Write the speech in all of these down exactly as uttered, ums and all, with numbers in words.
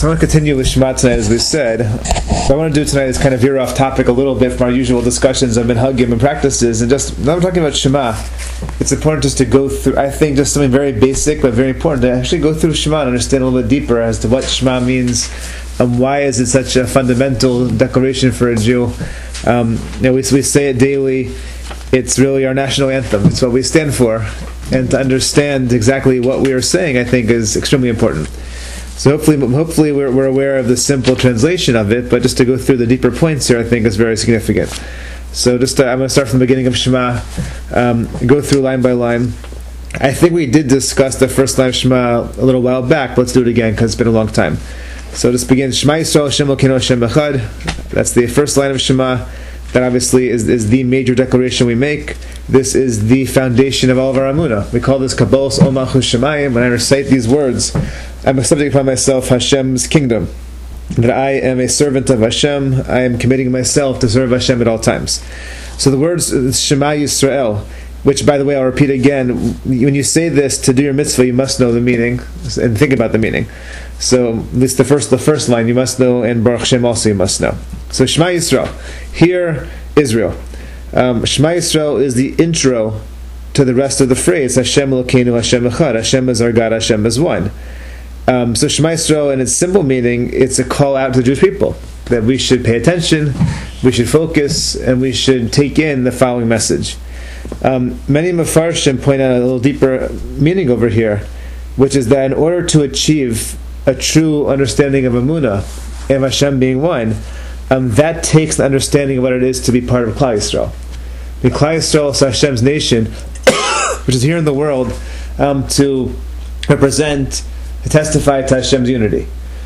So I want to continue with Shema tonight, as we said. What I want to do tonight is kind of veer off topic a little bit from our usual discussions of minhagim and practices, and just, now we're talking about Shema, it's important just to go through, I think, just something very basic, but very important, to actually go through Shema and understand a little bit deeper as to what Shema means, and why is it such a fundamental declaration for a Jew. Um, you know, we, we say it daily, it's really our national anthem, it's what we stand for, and to understand exactly what we are saying, I think, is extremely important. So hopefully, hopefully we're, we're aware of the simple translation of it, but just to go through the deeper points here, I think is very significant. So just to, I'm going to start from the beginning of Shema, um, go through line by line. I think we did discuss the first line of Shema a little while back, but let's do it again because it's been a long time. So just begin, Shema Yisrael, Hashem Elokeinu, Hashem Echad. That's the first line of Shema. That obviously is, is the major declaration we make. This is the foundation of all of our Amunah. We call this Kabbalas Ol Malchus Shemayim. When I recite these words, I'm accepting upon myself Hashem's kingdom. That I am a servant of Hashem. I am committing myself to serve Hashem at all times. So the words Shema Yisrael, which, by the way, I'll repeat again, when you say this to do your mitzvah, you must know the meaning and think about the meaning. So at least the first the first line you must know, and Baruch Shem also you must know. So Shema Yisrael, hear Israel. Um, Shema Yisrael is the intro to the rest of the phrase Hashem Elokeinu, Hashem Echad. Hashem is our God, Hashem is one. Um, so Shema Yisrael, in its simple meaning, it's a call out to the Jewish people that we should pay attention, we should focus, and we should take in the following message. Um, many Mefarshim point out a little deeper meaning over here, which is that in order to achieve a true understanding of Amunah and Hashem being one, um, that takes the understanding of what it is to be part of Klal Yisrael. The Klal Yisrael is Hashem's nation, which is here in the world, um, to represent, to testify to Hashem's unity.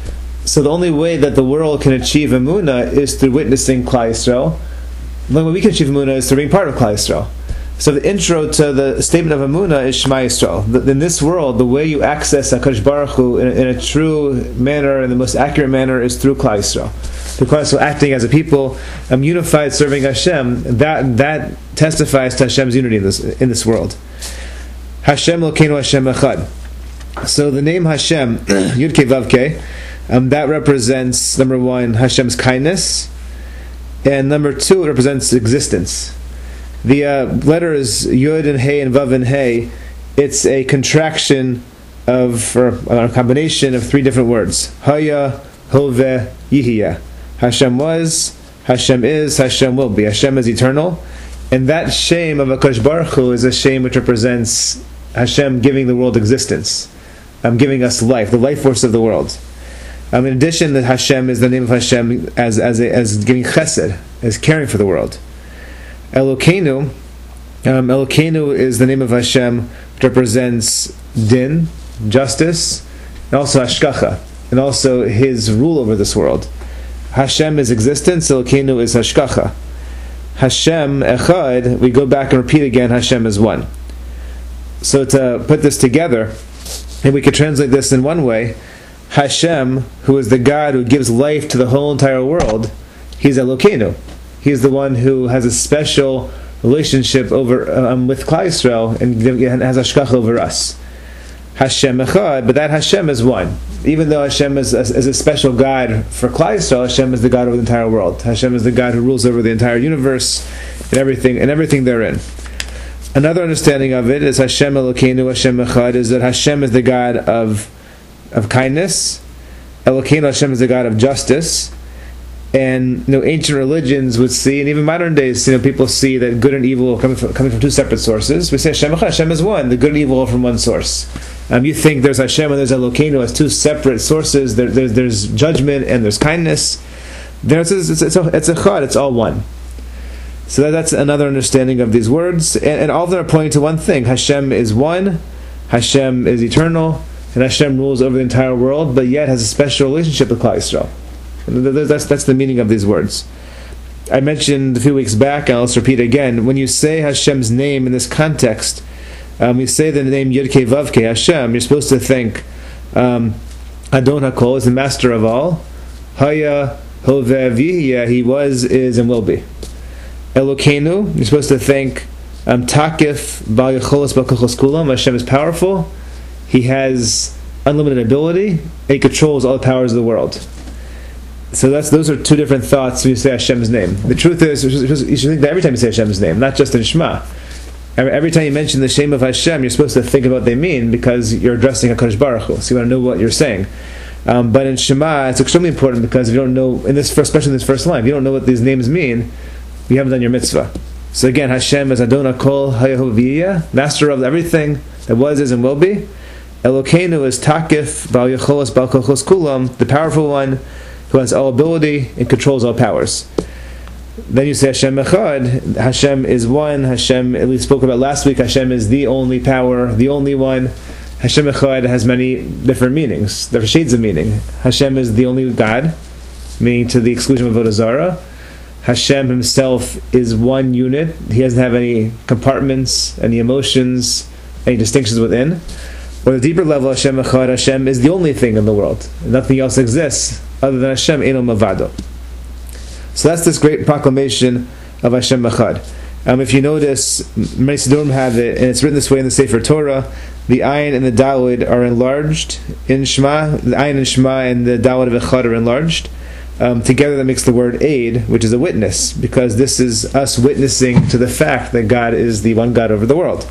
So the only way that the world can achieve Amunah is through witnessing Klal Yisrael. The only way we can achieve Amunah is through being part of Klal Yisrael. So the intro to the statement of Amunah is Shema Yisrael. In this world, the way you access HaKadosh Baruch Hu in a, in a true manner, in the most accurate manner, is through Klal Yisrael. Through Klal Yisrael acting as a people, um, unified, serving Hashem, that that testifies to Hashem's unity in this in this world. Hashem Elokeinu, Hashem Echad. So the name Hashem, Yud Kei Vav Kei, um, that represents, number one, Hashem's kindness, and number two, it represents existence. The uh, letters Yud and Hey and Vav and Hey, it's a contraction of, or a combination of three different words. Haya, Hoveh, Yihiyah. Hashem was, Hashem is, Hashem will be. Hashem is eternal. And that shame of HaKadosh Baruch Hu is a shame which represents Hashem giving the world existence. Um, giving us life, the life force of the world. Um, in addition, that Hashem is the name of Hashem as, as, a, as giving chesed, as caring for the world. Elokeinu, um, Elokeinu is the name of Hashem, which represents din, justice, and also hashgacha, and also His rule over this world. Hashem is existence, Elokeinu is hashgacha. Hashem Echad, we go back and repeat again, Hashem is one. So to put this together, and we could translate this in one way, Hashem, who is the God who gives life to the whole entire world, He's Elokeinu. He is the one who has a special relationship over um, with Klal Yisrael and has hashgacha over us. Hashem Echad, but that Hashem is one. Even though Hashem is a, is a special God for Klal Yisrael, Hashem is the God over the entire world. Hashem is the God who rules over the entire universe and everything and everything therein. Another understanding of it is Hashem Elokeinu, Hashem Echad, is that Hashem is the God of of kindness. Elokeinu, Hashem is the God of justice. And you know, ancient religions would see, and even modern days, you know, people see that good and evil are coming from, coming from two separate sources. We say Hashem Echad, Hashem is one. The good and evil are from one source. Um, you think there's Hashem and there's Elokeinu as two separate sources. There, there, there's judgment and there's kindness. There's it's it's, it's, a, it's a chad. It's all one. So that, that's another understanding of these words, and, and all of them are pointing to one thing: Hashem is one, Hashem is eternal, and Hashem rules over the entire world, but yet has a special relationship with Klal Yisrael. That's, that's the meaning of these words. I mentioned a few weeks back, and I'll just repeat again, when you say Hashem's name in this context, um, you say the name Yud Kei Vav Kei, Hashem, you're supposed to think um, Adon HaKol is the master of all. Haya, Hoveh, Yihiyah, He was, is, and will be. Elokeinu, you're supposed to think um, Takif, Bal Yecholos, Bal Kochos Kulam, Hashem is powerful. He has unlimited ability, and he controls all the powers of the world. So that's those are two different thoughts when you say Hashem's name. The truth is, you should think that every time you say Hashem's name, not just in Shema. Every time you mention the shame of Hashem, you're supposed to think about what they mean because you're addressing HaKadosh Baruch Hu, so you want to know what you're saying. Um, but in Shema, it's extremely important because if you don't know, in this first, especially in this first line, if you don't know what these names mean, you haven't done your mitzvah. So again, Hashem is Adon HaKol Hayahu V'yiyah, master of everything that was, is, and will be. Elokeinu is Takif Bal Yecholos Bal Kochos Kulam, the powerful one who has all ability and controls all powers. Then you say Hashem Echad. Hashem is one. Hashem, we spoke about last week, Hashem is the only power, the only one. Hashem Echad has many different meanings. There are shades of meaning. Hashem is the only God, meaning to the exclusion of Avodah Zarah. Hashem himself is one unit. He doesn't have any compartments, any emotions, any distinctions within. Or the deeper level, Hashem Echad, Hashem is the only thing in the world. Nothing else exists other than Hashem, Eino Mavado. So that's this great proclamation of Hashem Echad. Um, if you notice, many Siddurim have it, and it's written this way in the Sefer Torah, the Ayin and the Daled are enlarged in Shema, the Ayin and Shema and the Daled of Echad are enlarged. Um, together that makes the word aid, which is a witness, because this is us witnessing to the fact that God is the one God over the world.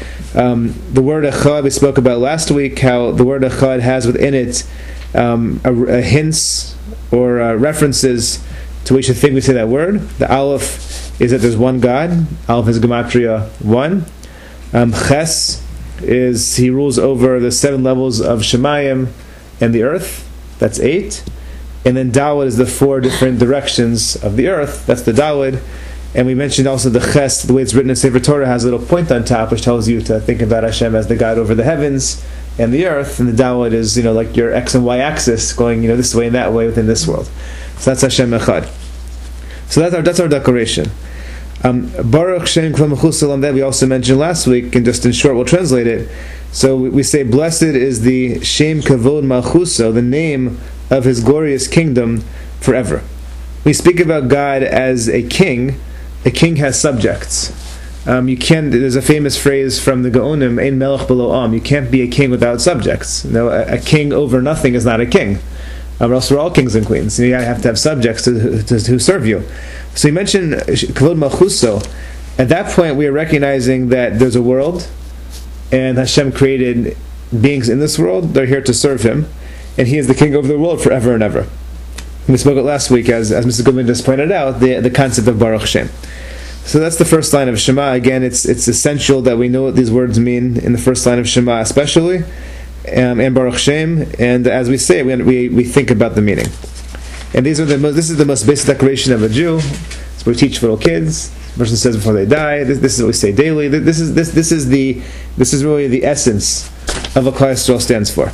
Um, the word Echad we spoke about last week, how the word Echad has within it um, a, a hints or uh, references to what you should think we say that word. The Aleph is that there's one God. Aleph is Gematria one. Um, Ches is he rules over the seven levels of Shemayim and the earth. That's eight. And then Dawud is the four different directions of the earth. That's the Dawud. And we mentioned also the Ches, the way it's written in Sefer Torah, has a little point on top which tells you to think about Hashem as the God over the heavens and the earth. And the Dawud is, you know, like your X and Y axis going, you know, this way and that way within this world. So that's Hashem Echad. So that's our that's our declaration. Um, Baruch Shem Kol Mechusalam that we also mentioned last week, and just in short we'll translate it. So we, we say, blessed is the Shem Kavod Malchuso, the name of his glorious kingdom forever. We speak about God as a king. A king has subjects. Um, you can't. There's a famous phrase from the Gaonim, Ein Melech B'lo Am. You can't be a king without subjects. You know, a, a king over nothing is not a king. Um, or else we're all kings and queens. You have to have subjects to, to, to serve you. So you mentioned Kavod Malchuso. At that point, we are recognizing that there's a world, and Hashem created beings in this world. They're here to serve Him, and He is the king over the world forever and ever. We spoke it last week, as as Mister Goodman just pointed out, the the concept of Baruch Shem. So that's the first line of Shema. Again, it's it's essential that we know what these words mean in the first line of Shema, especially. Um, and Baruch Shem, and as we say, we, we we think about the meaning. And these are the most, this is the most basic declaration of a Jew. It's what we teach little kids. The person says before they die. This, this is what we say daily. This is this this is the this is really the essence of what Klal Yisrael stands for.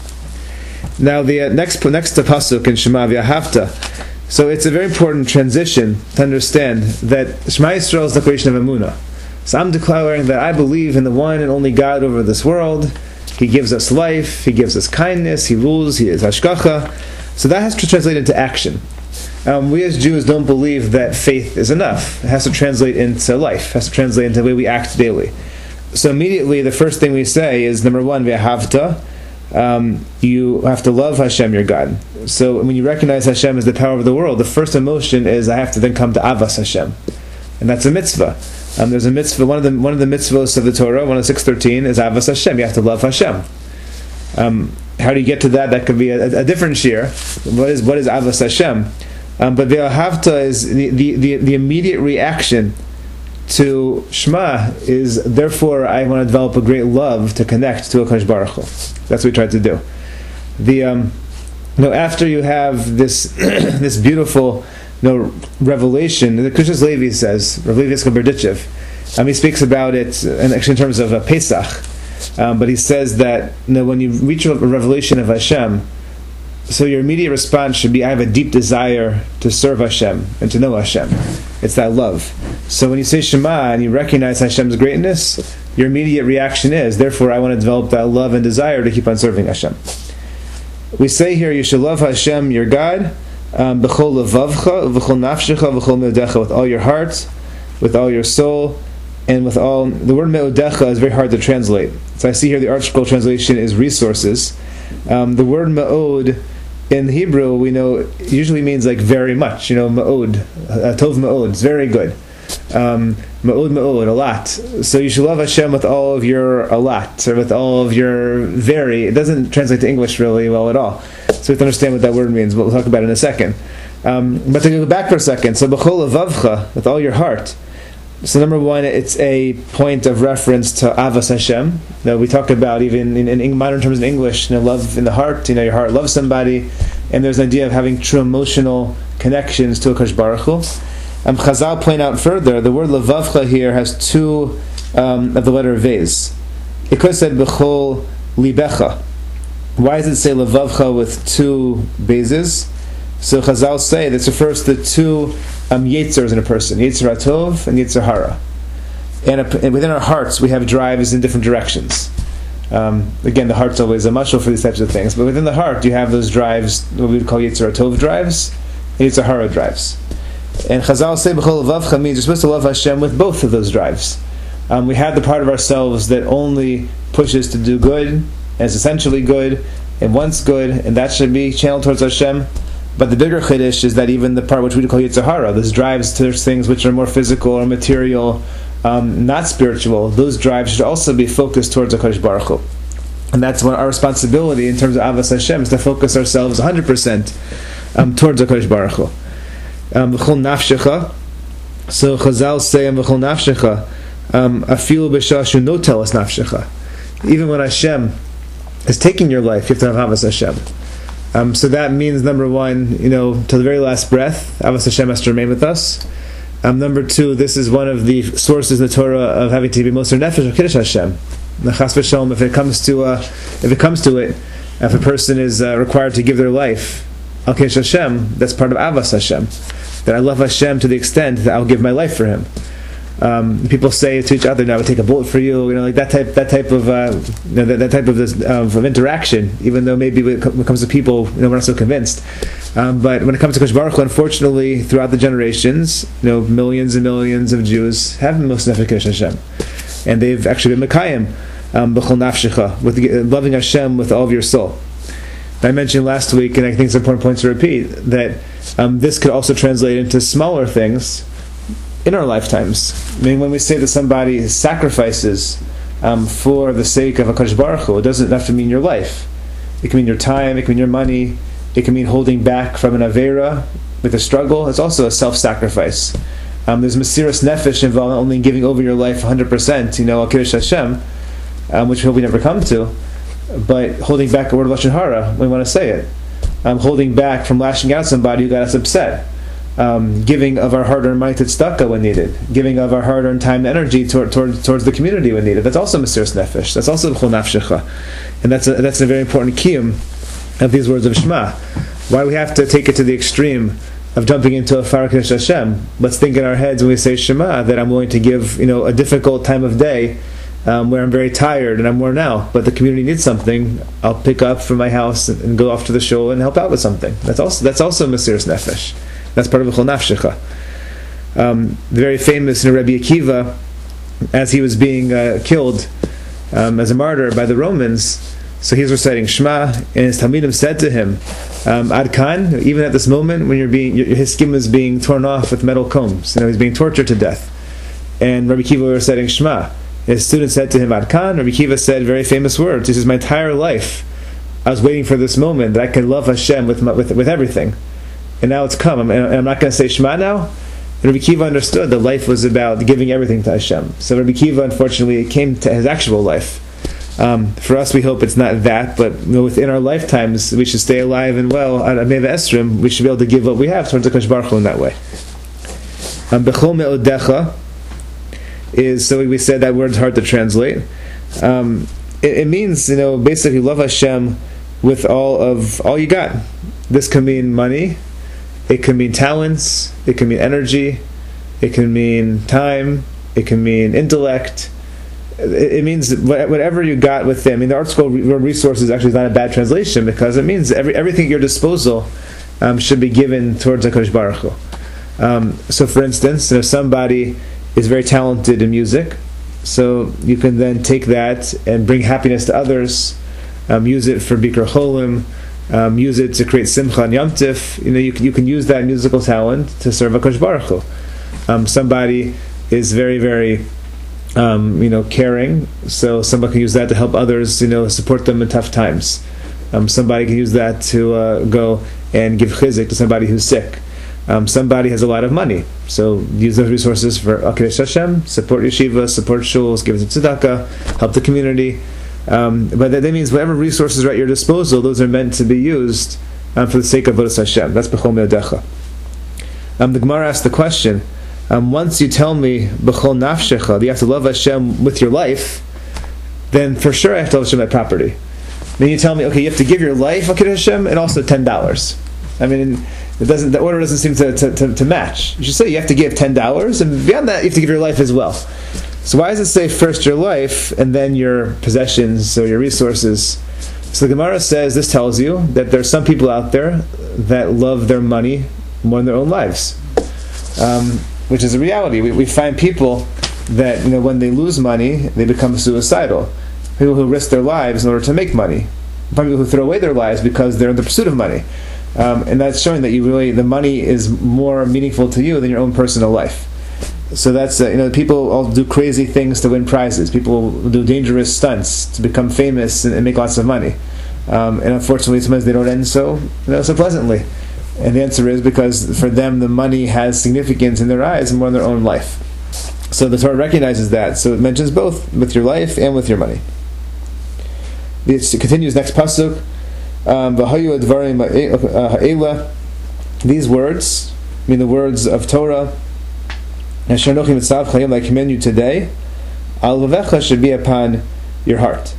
Now the uh, next next pasuk in Shema V'ahavta. So it's a very important transition to understand that Shema Yisrael's declaration of Emunah. So I'm declaring that I believe in the one and only God over this world. He gives us life, He gives us kindness, He rules, He is Hashgacha. So that has to translate into action. Um, we as Jews don't believe that faith is enough. It has to translate into life. It has to translate into the way we act daily. So immediately the first thing we say is, number one, V'ahavta. Um, you have to love Hashem, your God. So when you recognize Hashem as the power of the world, the first emotion is, I have to then come to Avas Hashem. And that's a mitzvah. Um, there's a mitzvah, one of the one of the mitzvahs of the Torah, one of six thirteen, is Avas Hashem. You have to love Hashem. Um, how do you get to that? That could be a, a different shir. What is what is Avas Hashem? Um, but Ve'ahavta is the, the, the, the immediate reaction to Shema is, therefore I want to develop a great love to connect to HaKadosh Baruch Hu. That's what we tried to do. The um, you know, after you have this this beautiful you know, revelation, the Krishnas Levi says, Rav Levi Yitzchak Berdichev, um, he speaks about it, and actually in terms of uh, Pesach, um, but he says that you know, when you reach a revelation of Hashem, so your immediate response should be, I have a deep desire to serve Hashem and to know Hashem. It's that love. So when you say Shema and you recognize Hashem's greatness, your immediate reaction is, therefore I want to develop that love and desire to keep on serving Hashem. We say here, you should love Hashem, your God, um, b'chol levavcha, v'chol nafshecha, v'chol me'odecha, with all your heart, with all your soul, and with all... The word me'odecha is very hard to translate. So I see here the ArtScroll translation is resources. Um, the word ma'od in Hebrew, we know, usually means like very much. You know, ma'od, uh, tov ma'od, it's very good. Um, ma'od ma'od, a lot. So you should love Hashem with all of your a lot, or with all of your very. It doesn't translate to English really well at all. So we have to understand what that word means. We'll talk about it in a second. Um, but to go back for a second, so b'chol levavcha, with all your heart. So number one, it's a point of reference to Avas Hashem. Now, we talk about even in, in modern terms in English, you know, love in the heart. You know, your heart loves somebody, and there's an idea of having true emotional connections to HaKadosh Baruch Hu. Um, Chazal point out further, the word levavcha here has two um, of the letter Vez. It could have said b'chol libecha. Why does it say levavcha with two bases? So Chazal say this refers to two um, yitzers in a person, Yetzer HaTov and Yetzer Hara. And, a, and within our hearts we have drives in different directions. Um, again, the heart's always a mashal for these types of things, but within the heart you have those drives, what we would call Yetzer HaTov drives, and Yetzer Hara drives. And Chazal say b'chol levavcha means you're supposed to love Hashem with both of those drives. Um, we have the part of ourselves that only pushes to do good, and is essentially good, and wants good, and that should be channeled towards Hashem. But the bigger chiddush is that even the part which we call Yetzer Hara, those drives to things which are more physical or material, um, not spiritual, those drives should also be focused towards HaKadosh Baruch Hu. And that's what our responsibility in terms of Avas Hashem is, to focus ourselves one hundred percent um, towards HaKadosh Baruch Hu. Um, V'chol nafshecha, so Chazal say in V'chol nafshecha, afilu b'shah shu no tell us nafshecha. Even when Hashem is taking your life, you have to have Avas Hashem. Um, so that means, number one, you know, to the very last breath, Avas Hashem has to remain with us. Um, number two, this is one of the sources in the Torah of having to be Moser Nefesh or Kiddush Hashem. Chas v'shalom, if it comes to uh, if it comes to it, if a person is uh, required to give their life al Kiddush Hashem, that's part of Avas Hashem. That I love Hashem to the extent that I'll give my life for Him. Um, people say to each other, "No, I would take a bullet for you." You know, like that type, that type of, uh, you know, that, that type of this uh, of interaction. Even though maybe when it comes to people, you know, we're not so convinced. Um, but when it comes to Kosh Baruch Hu, unfortunately, throughout the generations, you know, millions and millions of Jews have most nefesh Hashem, and they've actually been mekayim b'chol nafshecha, with loving Hashem with all of your soul. I mentioned last week, and I think it's an important point to repeat, that um, this could also translate into smaller things in our lifetimes. I mean, when we say that somebody sacrifices um, for the sake of HaKadosh Baruch Hu, it doesn't have to mean your life. It can mean your time, it can mean your money, it can mean holding back from an Aveira with a struggle. It's also a self-sacrifice. Um, there's Mesiras Nefesh involved, not only giving over your life one hundred percent, you know, Al Kiddush Hashem, um, which we hope we never come to, but holding back a word of Lashon Hara when we want to say it. Um, holding back from lashing out somebody who got us upset. Um, giving of our hard-earned money to tzedakah when needed, giving of our hard-earned time and energy toward, toward, towards the community when needed. That's also Mesiras Nefesh. That's also B'chol Nafshecha, and that's a, that's a very important kiyum of these words of Shema. Why we have to take it to the extreme of jumping into a Farah Kiddush Hashem? Let's think in our heads when we say Shema that I'm willing to give, you know, a difficult time of day um, where I'm very tired and I'm worn out, but the community needs something. I'll pick up from my house and, and go off to the shul and help out with something. That's also that's also Mesiras Nefesh. That's part of B'chol Nafshecha. Um, the very famous, you know, Rabbi Akiva, as he was being uh, killed um, as a martyr by the Romans, so he was reciting Shema, and his Talmidim said to him, um, Ad Kan, even at this moment when you're being, your, his skin was being torn off with metal combs, you know, he's being tortured to death. And Rabbi Akiva was reciting Shema. His student said to him, Ad Kan. Rabbi Akiva said very famous words. He says, my entire life, I was waiting for this moment that I could love Hashem with my, with, with everything. And now it's come, and I'm not going to say Shema now. And Rabbi Akiva understood that life was about giving everything to Hashem. So Rabbi Akiva, unfortunately, came to his actual life. Um, for us, we hope it's not that, but you know, within our lifetimes, we should stay alive and well. At Ameva Esrim, we should be able to give what we have towards the HaKadosh Baruch Hu in that way. Um, Bechol me'odecha is, so we said that word's hard to translate. Um, it, it means, you know, basically love Hashem with all of all you got. This can mean money. It can mean talents, it can mean energy, it can mean time, it can mean intellect. It means whatever you got with them. I mean, the Art Scroll Resources actually is not a bad translation, because it means every, everything at your disposal um, should be given towards HaKadosh Baruch Hu. Um, so, for instance, if somebody is very talented in music, so you can then take that and bring happiness to others Um, use it for Bikur Cholim. Um, use it to create Simcha and Yom Tif. You know, you, you can use that musical talent to serve HaKadosh Baruch Hu. Um, somebody is very, very, um, you know, caring, so somebody can use that to help others, you know, support them in tough times. Um, somebody can use that to uh, go and give chizik to somebody who's sick. Um, somebody has a lot of money, so use those resources for Akedesh Hashem, support yeshiva, support shuls, give it to tzedakah, help the community. Um, but that, that means whatever resources are at your disposal, those are meant to be used um, for the sake of Avodas Hashem. That's B'chol Me'odecha. Um, the Gemara asks the question, um, once you tell me B'chol Nafshecha, that you have to love Hashem with your life, then for sure I have to love Hashem by property. Then you tell me, okay, you have to give your life, okay, to Hashem, and also ten dollars. I mean, it doesn't. The order doesn't seem to, to, to, to match. You should say you have to give ten dollars, and beyond that, you have to give your life as well. So why does it say first your life and then your possessions or your resources? So the Gemara says this tells you that there are some people out there that love their money more than their own lives, um, which is a reality. We, we find people that, you know, when they lose money, they become suicidal. People who risk their lives in order to make money. We find people who throw away their lives because they're in the pursuit of money, um, and that's showing that you really the money is more meaningful to you than your own personal life. So that's, uh, you know, people all do crazy things to win prizes. People do dangerous stunts to become famous and, and make lots of money. Um, and unfortunately, sometimes they don't end so, you know, so pleasantly. And the answer is because for them, the money has significance in their eyes more than their own life. So the Torah recognizes that. So it mentions both with your life and with your money. It continues next pasuk. Um, These words, I mean the words of Torah, I commend you today, al-vavecha should be upon your heart.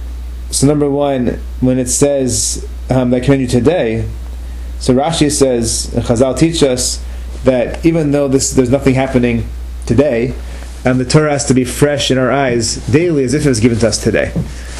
So number one, when it says um, I commend you today, so Rashi says, Chazal teach us that even though this there's nothing happening today, um, the Torah has to be fresh in our eyes daily as if it was given to us today.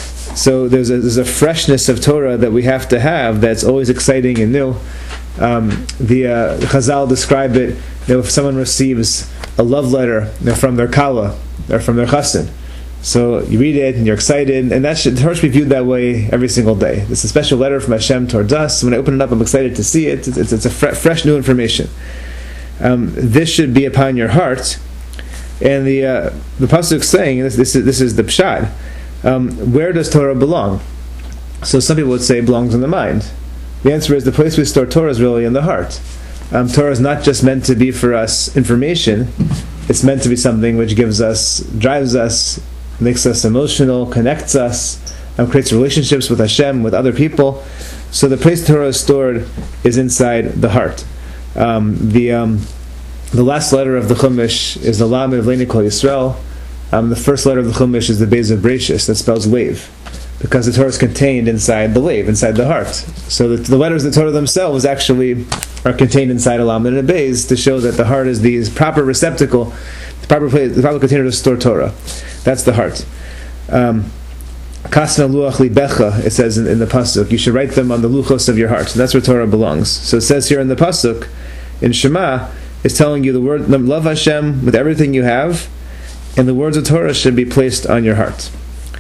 So there's a, there's a freshness of Torah that we have to have that's always exciting and new. Um, the uh, Chazal describe it, you know, if someone receives a love letter, you know, from their kala or from their chassan, so you read it and you're excited, and that should, the Torah should be viewed that way every single day. It's a special letter from Hashem towards us. When I open it up, I'm excited to see it. It's, it's, it's a fre- fresh, new information. Um, this should be upon your heart. And the uh, the pasuk is saying this, this is this is the pshat. Um, where does Torah belong? So some people would say it belongs in the mind. The answer is the place we store Torah is really in the heart. Um, Torah is not just meant to be for us information. It's meant to be something which gives us, drives us, makes us emotional, connects us, um, creates relationships with Hashem, with other people. So the place Torah is stored is inside the heart. Um, the um, the last letter of the Chumash is the Lamed of Leini Kol Yisrael. Um, the first letter of the Chumash is the Beis of Bereishis, that spells Lev, because the Torah is contained inside the Lev, inside the heart. So the, the letters of the Torah themselves actually are contained inside a Lamed and a Beis to show that the heart is the proper receptacle, the proper place, the proper container to store Torah. That's the heart. Um, Kasna luach libecha, it says in, in the pasuk, you should write them on the luchos of your heart. So that's where Torah belongs. So it says here in the pasuk, in Shema, it's telling you the word, love Hashem with everything you have, and the words of Torah should be placed on your heart.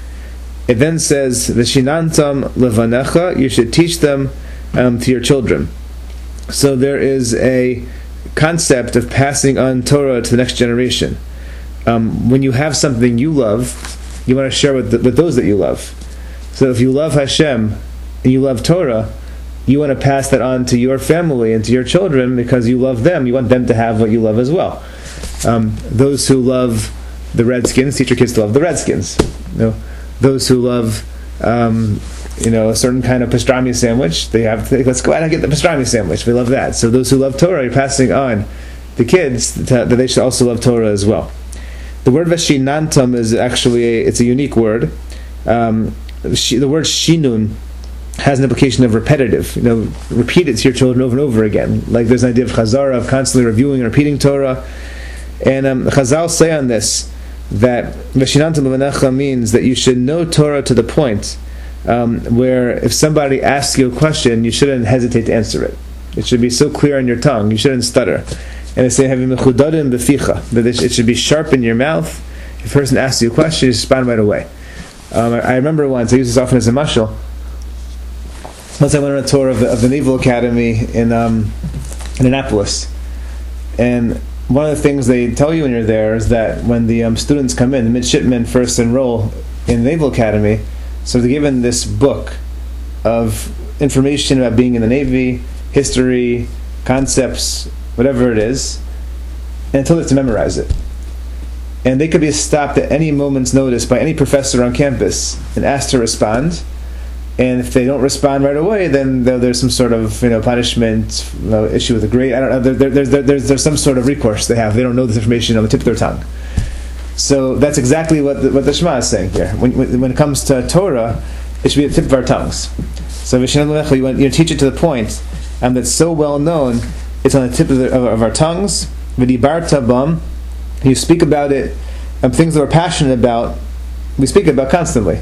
It then says, V'shinantam levanecha, you should teach them um, to your children. So there is a concept of passing on Torah to the next generation. Um, when you have something you love, you want to share with, the, with those that you love. So if you love Hashem and you love Torah, you want to pass that on to your family and to your children because you love them. You want them to have what you love as well. Um, those who love the Redskins, teach your kids to love the Redskins. You know, those who love, um, you know, a certain kind of pastrami sandwich, they have to, let's go out and get the pastrami sandwich. We love that. So those who love Torah, you're passing on the kids to, that they should also love Torah as well. The word Veshinantam is actually a, it's a unique word. Um, the word Shinun has an implication of repetitive. You know, repeat it to your children over and over again. Like there's an idea of Chazara, of constantly reviewing and repeating Torah. And um, Chazal say on this that Veshinantam Levanecha means that you should know Torah to the point um, where if somebody asks you a question, you shouldn't hesitate to answer it. It should be so clear on your tongue. You shouldn't stutter. And they say, that it should be sharp in your mouth. If a person asks you a question, you respond right away. Um, I remember once, I use this often as a mashal, once I went on a tour of the, of the Naval Academy in um, in Annapolis, and one of the things they tell you when you're there is that when the um, students come in, the midshipmen first enroll in the Naval Academy, so they're given this book of information about being in the Navy, history, concepts, whatever it is, and until they have to memorize it. And they could be stopped at any moment's notice by any professor on campus and asked to respond. And if they don't respond right away, then there's some sort of you know punishment, you know, issue with a grade. I don't know. There, there, there, there's there's some sort of recourse they have. They don't know this information on the tip of their tongue. So that's exactly what the, what the Shema is saying here. When, when when it comes to Torah, it should be at the tip of our tongues. So Vishnei you want you teach it to the point um, that's so well known, it's on the tip of, the, of, of our tongues. V'dibarta bam, you speak about it, um, things that we're passionate about, we speak about constantly.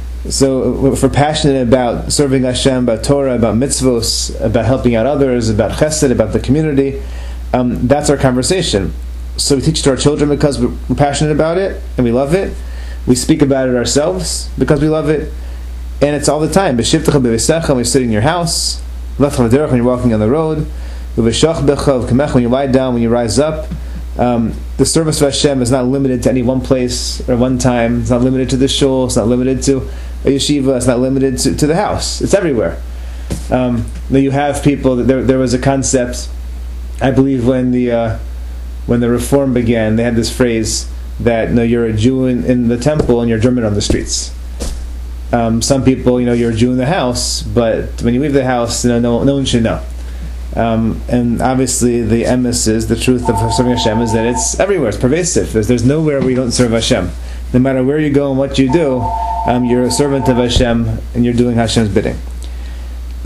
So if we're passionate about serving Hashem, about Torah, about mitzvos, about helping out others, about chesed, about the community, um, that's our conversation. So we teach it to our children because we're passionate about it and we love it. We speak about it ourselves because we love it. And it's all the time. When you sit in your house, when you're walking on the road, when you lie down, when you rise up. Um, the service of Hashem is not limited to any one place or one time. It's not limited to the shul. It's not limited to a yeshiva. It's not limited to, to the house. It's everywhere. Um, you have people. There, there was a concept, I believe, when the uh, when the Reform began. They had this phrase that no, you're a Jew in, in the temple and you're German on the streets. Um, some people, you know, you're a Jew in the house, but when you leave the house, you know, no, no one should know. Um, and obviously the emes is, the truth of serving Hashem is that it's everywhere, it's pervasive. There's, there's nowhere where you don't serve Hashem. No matter where you go and what you do, um, you're a servant of Hashem and you're doing Hashem's bidding. So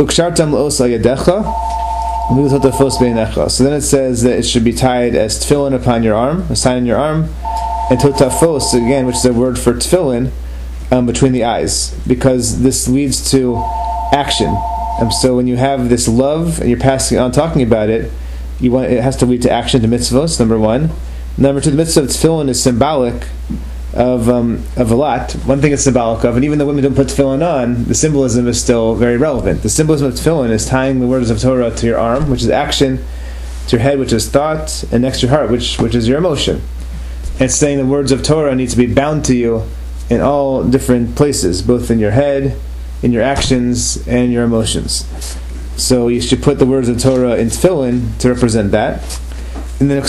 then it says that it should be tied as tefillin upon your arm, a sign on your arm, and totafos, again, which is a word for tefillin, um, between the eyes, because this leads to action. And so when you have this love and you're passing on, talking about it, you want it has to lead to action, to mitzvos. Number one. Number two, the mitzvah of tefillin is symbolic of um, of a lot. One thing it's symbolic of, and even though women don't put tefillin on, the symbolism is still very relevant. The symbolism of tefillin is tying the words of Torah to your arm, which is action, to your head, which is thought, and next to your heart, which which is your emotion. And saying the words of Torah need to be bound to you in all different places, both in your head, in your actions, and your emotions. So you should put the words of Torah in tefillin to represent that. And then you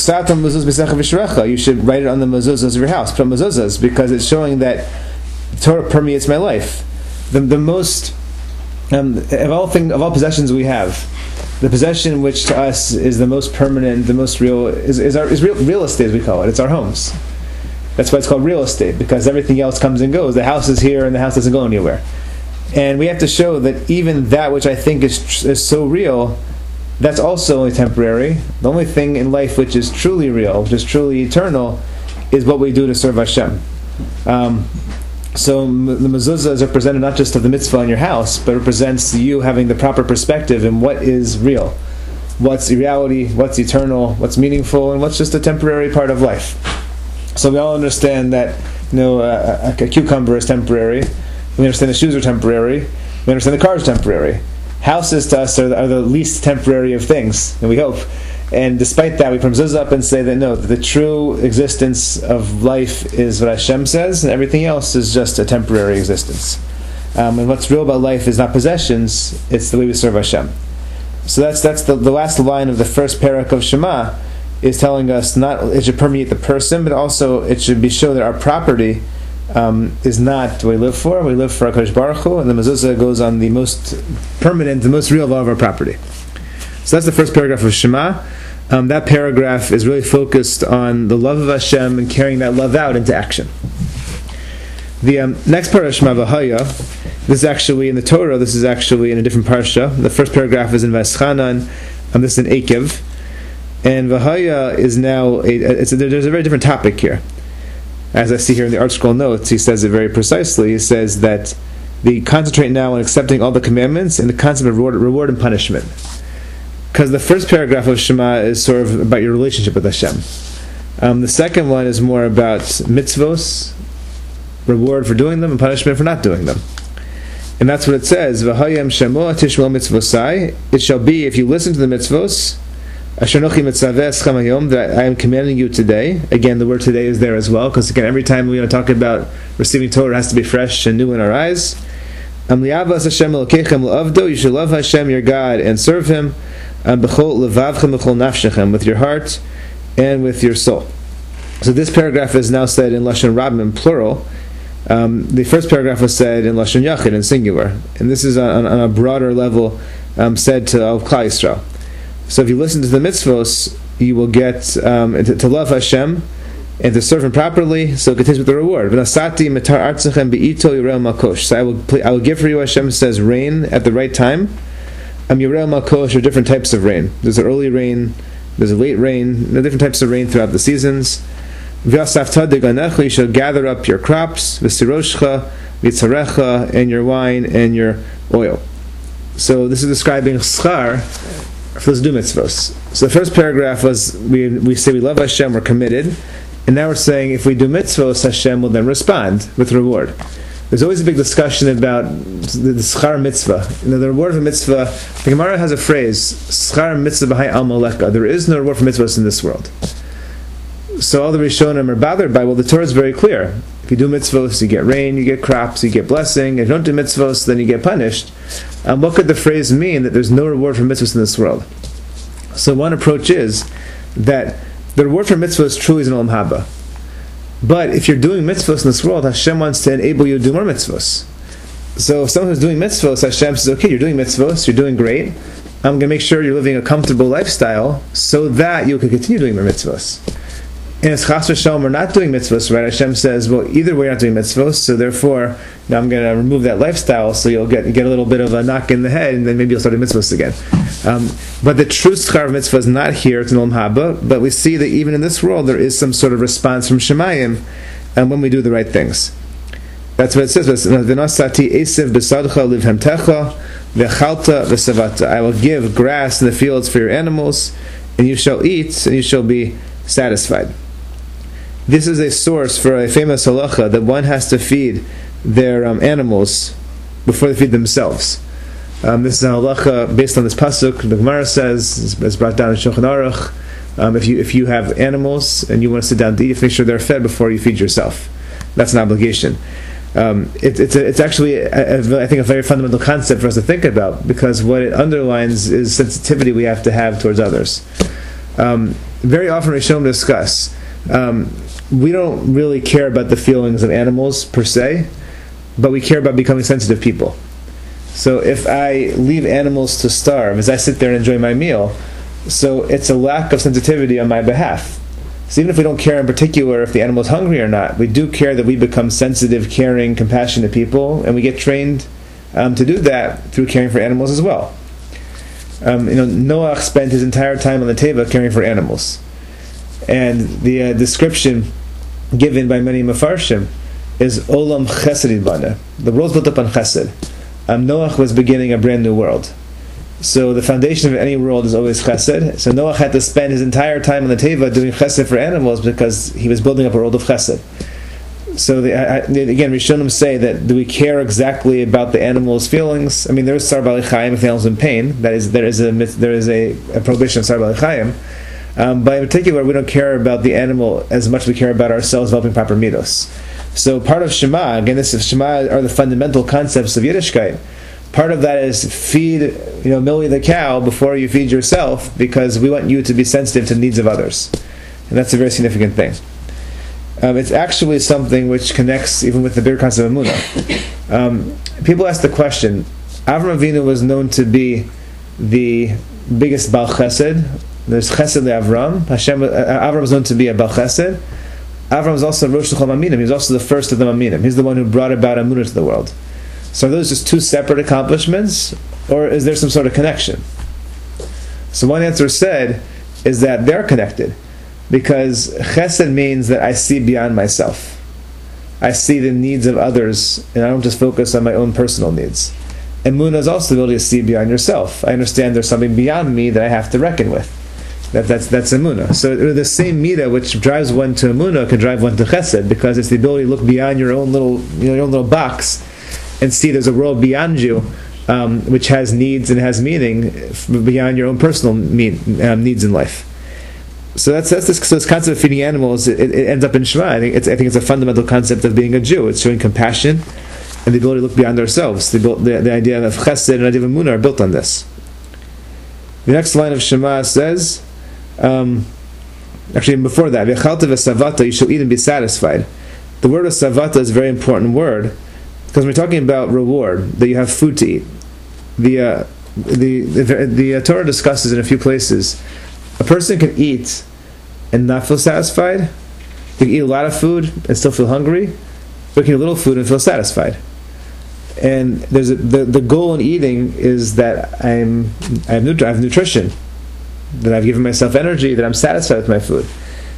should write it on the mezuzahs of your house. Put on mezuzahs because it's showing that Torah permeates my life. The the most um, of all thing of all possessions we have, the possession which to us is the most permanent, the most real, is, is our is real, real estate, as we call it. It's our homes. That's why it's called real estate, because everything else comes and goes. The house is here and the house doesn't go anywhere. And we have to show that even that which I think is is so real, that's also only temporary. The only thing in life which is truly real, which is truly eternal, is what we do to serve Hashem. Um, so the mezuzah is represented not just of the mitzvah in your house, but represents you having the proper perspective in what is real, what's reality, what's eternal, what's meaningful, and what's just a temporary part of life. So we all understand that you know a, a, a cucumber is temporary. We understand the shoes are temporary. We understand the car is temporary. Houses to us are the, are the least temporary of things, and we hope. And despite that, we put mezuzah up and say that no, the true existence of life is what Hashem says, and everything else is just a temporary existence. Um, and what's real about life is not possessions; it's the way we serve Hashem. So that's that's the, the last line of the first parak of Shema is telling us not it should permeate the person, but also it should be show that our property Um, is not what we live for. We live for HaKadosh Baruch Hu, and the mezuzah goes on the most permanent, the most real of all of our property. So that's the first paragraph of Shema. Um, that paragraph is really focused on the love of Hashem and carrying that love out into action. The um, next part of Shema V'haya, this is actually in the Torah, this is actually in a different parsha. The first paragraph is in V'eschanan, and this is in Ekev. And V'haya is now, a, it's a, there's a very different topic here. As I see here in the Art Scroll notes, he says it very precisely. He says that they concentrate now on accepting all the commandments and the concept of reward, reward and punishment. Because the first paragraph of Shema is sort of about your relationship with Hashem. Um, the second one is more about mitzvos, reward for doing them and punishment for not doing them. And that's what it says. V'hayem shemoah tishmol mitzvosai. It shall be, if you listen to the mitzvos, asher nochi mitzaveh eschem hayom, that I am commanding you today. Again, the word today is there as well, because again, every time we want to talk about receiving Torah, it has to be fresh and new in our eyes. Am li'avas Hashem elokechem l'avdo, you should love Hashem your God and serve Him, am b'chol levavchem b'chol nafshechem, with your heart and with your soul. So this paragraph is now said in Lashon Rabim, in plural. Um, the first paragraph was said in Lashon Yachid, in singular, and this is on, on a broader level um, said to of Klal Yisrael. So if you listen to the mitzvos, you will get um, to, to love Hashem and to serve Him properly. So it continues with the reward. V'nasati metar artzachem be'ito yireh makosh. So I will I will give for you, Hashem says, rain at the right time. Um, yireh makosh are different types of rain. There's an early rain, there's a late rain, there are different types of rain throughout the seasons. You shall gather up your crops, v'siroshcha, v'tzarecha, and your wine and your oil. So this is describing schar for those do mitzvos. So the first paragraph was we we say we love Hashem, we're committed, and now we're saying if we do mitzvos, Hashem will then respond with reward. There's always a big discussion about the, the schar mitzvah. You know, the reward of a mitzvah. The Gemara has a phrase: schar mitzvah b'hai al maleka. There is no reward for mitzvahs in this world. So all the Rishonim are bothered by, well, the Torah is very clear. If you do mitzvos, you get rain, you get crops, you get blessing. If you don't do mitzvos, then you get punished. Um, what could the phrase mean that there's no reward for mitzvos in this world? So one approach is that the reward for mitzvos truly is an olam haba. But if you're doing mitzvos in this world, Hashem wants to enable you to do more mitzvos. So if someone who's doing mitzvos, Hashem says, okay, you're doing mitzvos, you're doing great. I'm going to make sure you're living a comfortable lifestyle so that you can continue doing more mitzvos. And as chas v'shalom we're not doing mitzvos, right? Hashem says, well, either way you're not doing mitzvos, so therefore, now I'm going to remove that lifestyle, so you'll get get a little bit of a knock in the head, and then maybe you'll start doing mitzvos again. Um, but the true schar of mitzvah is not here, it's an olam haba, but we see that even in this world, there is some sort of response from Shemayim um, when we do the right things. That's what it says, V'nasati esev b'sadcha livhemtecha v'chalta v'savata. I will give grass in the fields for your animals, and you shall eat, and you shall be satisfied. This is a source for a famous halacha that one has to feed their um, animals before they feed themselves. Um, this is a halacha based on this pasuk. The Gemara says, it's brought down in Shulchan Aruch, um, if you if you have animals and you want to sit down to eat, make sure they're fed before you feed yourself. That's an obligation. Um, it, it's a, it's actually, a, a, I think, a very fundamental concept for us to think about, because what it underlines is sensitivity we have to have towards others. Um, very often Rishonim discuss um, we don't really care about the feelings of animals per se, but we care about becoming sensitive people. So if I leave animals to starve as I sit there and enjoy my meal, so it's a lack of sensitivity on my behalf. So even if we don't care in particular if the animal is hungry or not, we do care that we become sensitive, caring, compassionate people, and we get trained um, to do that through caring for animals as well. Um, you know, Noah spent his entire time on the Teva caring for animals. And the uh, description given by many Mefarshim is Olam Chesed Bana. The world's built up on Chesed. Um, Noah was beginning a brand new world. So the foundation of any world is always Chesed. So Noah had to spend his entire time on the Teva doing Chesed for animals because he was building up a world of Chesed. So the, I, again, Rishonim say that do we care exactly about the animal's feelings? I mean, there is Sar Bali Chaim if the animal's in pain. That is, there is a there is a, a prohibition of Sar Bali Chaim. Um, but in particular, we don't care about the animal as much as we care about ourselves developing proper midos. So part of Shema, again, this is Shema are the fundamental concepts of Yiddishkeit. Part of that is feed, you know, Millie the cow before you feed yourself, because we want you to be sensitive to the needs of others, and that's a very significant thing. Um, it's actually something which connects even with the bigger concept of Emunah. Um, people ask the question: Avram Avinu was known to be the biggest Baal Chesed. There's Chesed leAvram. Hashem, uh, Avram was known to be a Baal Chesed. Avram was also Rosh L'chol Maminim. He was also the first of the Maminim. He's the one who brought about Emunah to the world. So are those just two separate accomplishments, or is there some sort of connection? So one answer said is that they're connected, because Chesed means that I see beyond myself. I see the needs of others, and I don't just focus on my own personal needs. Emunah is also the ability to see beyond yourself. I understand there's something beyond me that I have to reckon with. That, that's that's Emunah. So the same midah which drives one to Emunah can drive one to Chesed, because it's the ability to look beyond your own little, you know, your own little box and see there's a world beyond you, um, which has needs and has meaning beyond your own personal mean, um, needs in life. So that's that's this, so this concept of feeding animals. It, it ends up in Shema. I think it's I think it's a fundamental concept of being a Jew. It's showing compassion and the ability to look beyond ourselves. The, the, the idea of Chesed and the idea of Emunah are built on this. The next line of Shema says, um, actually before that, V'chalta v'savata, you shall eat and be satisfied. The word of savata is a very important word because we're talking about reward, that you have food to eat. The uh, the the, the uh, Torah discusses in a few places. A person can eat and not feel satisfied. They can eat a lot of food and still feel hungry, but can eat a little food and feel satisfied. And there's a, the the goal in eating is that I'm I have, nut- I have nutrition, that I've given myself energy, that I'm satisfied with my food.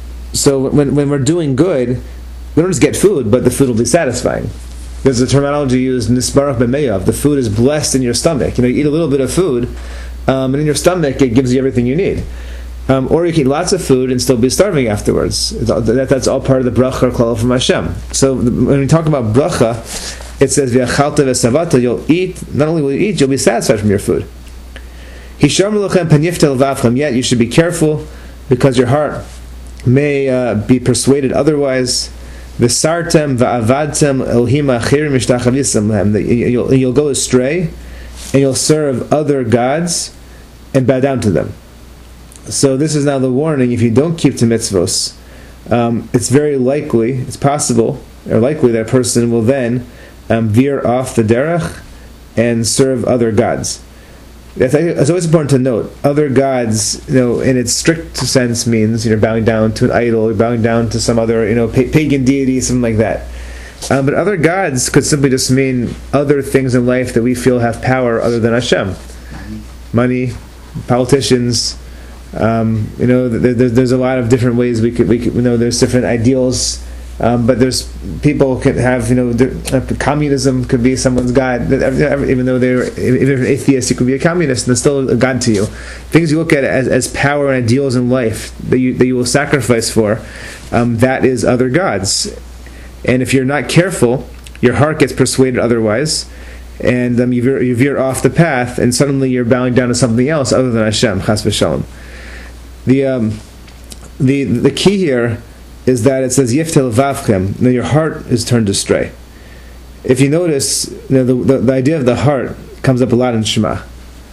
So when when we're doing good, we don't just get food, but the food will be satisfying. There's a terminology used, nisbarach b'meyav. The food is blessed in your stomach. You know, you eat a little bit of food, um, and in your stomach it gives you everything you need. Um, or you can eat lots of food and still be starving afterwards. That, that's all part of the bracha or klal from Hashem. So when we talk about bracha, it says v'achalta v'savata. You'll eat. Not only will you eat, you'll be satisfied from your food. Hisham l'chem paniftel v'avchem. Yet you should be careful because your heart may uh, be persuaded otherwise. V'sartem v'avadtem elohim achirim mishtachavissem lehem. You'll you'll go astray and you'll serve other gods and bow down to them. So this is now the warning: if you don't keep to mitzvos, um, it's very likely, it's possible, or likely that a person will then um, veer off the derech and serve other gods. That's, it's always important to note, other gods, you know, in its strict sense means, you know, bowing down to an idol, or bowing down to some other, you know, pa- pagan deity, something like that. Um, but other gods could simply just mean other things in life that we feel have power other than Hashem. Money, politicians. Um, you know, there, there's a lot of different ways we could, we could, you know, there's different ideals, um, but there's people could have, you know, uh, communism could be someone's god. Even though they're even if you're an atheist, you could be a communist, and it's still a god to you. Things you look at as, as power and ideals in life that you that you will sacrifice for, um, that is other gods. And if you're not careful, your heart gets persuaded otherwise, and um, you veer, you veer off the path, and suddenly you're bowing down to something else other than Hashem. Chas v'shalom. The um, the the key here is that it says yiftel vavchem. Now your heart is turned astray. If you notice, you know, the, the the idea of the heart comes up a lot in Shema.